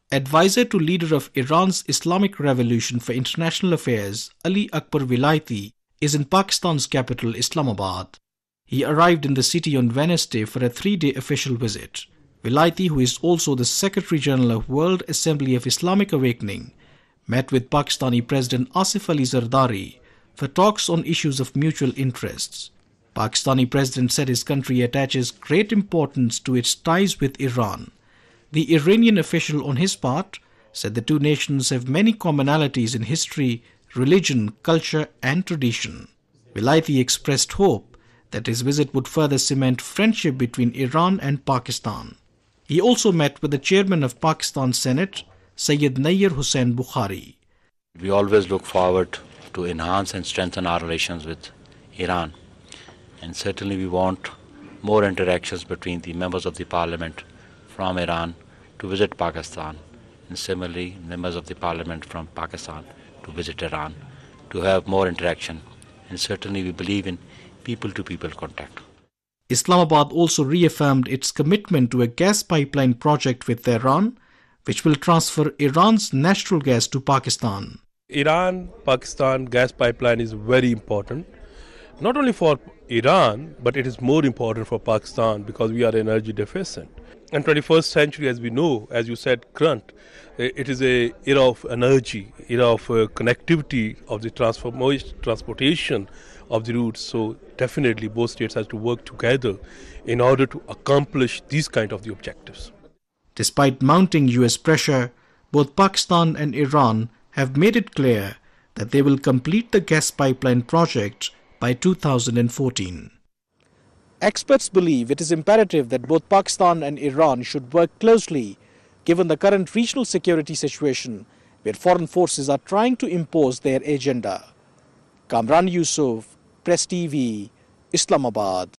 Advisor to leader of Iran's Islamic Revolution for International Affairs, Ali Akbar Vilaiti, is in Pakistan's capital, Islamabad. He arrived in the city on Wednesday for a 3-day official visit. Vilaiti, who is also the Secretary General of World Assembly of Islamic Awakening, met with Pakistani President Asif Ali Zardari for talks on issues of mutual interests. Pakistani President said his country attaches great importance to its ties with Iran. The Iranian official, on his part, said the two nations have many commonalities in history, religion, culture and tradition. Vilaiti expressed hope that his visit would further cement friendship between Iran and Pakistan. He also met with the chairman of Pakistan Senate, Sayyid Nayyar Hussain Bukhari. We always look forward to enhance and strengthen our relations with Iran. And certainly we want more interactions between the members of the parliament from Iran to visit Pakistan, and similarly members of the parliament from Pakistan to visit Iran, to have more interaction. And certainly we believe in people-to-people contact. Islamabad also reaffirmed its commitment to a gas pipeline project with Tehran, which will transfer Iran's natural gas to Pakistan. Iran-Pakistan gas pipeline is very important, not only for Iran, but it is more important for Pakistan because we are energy deficient. And 21st century, as we know, as you said, current, it is a era of energy, era of connectivity of the transportation of the routes. So definitely both states have to work together in order to accomplish these kind of the objectives. Despite mounting US pressure, both Pakistan and Iran have made it clear that they will complete the gas pipeline project by 2014. Experts believe it is imperative that both Pakistan and Iran should work closely given the current regional security situation where foreign forces are trying to impose their agenda. Kamran Yusuf, Press TV, Islamabad.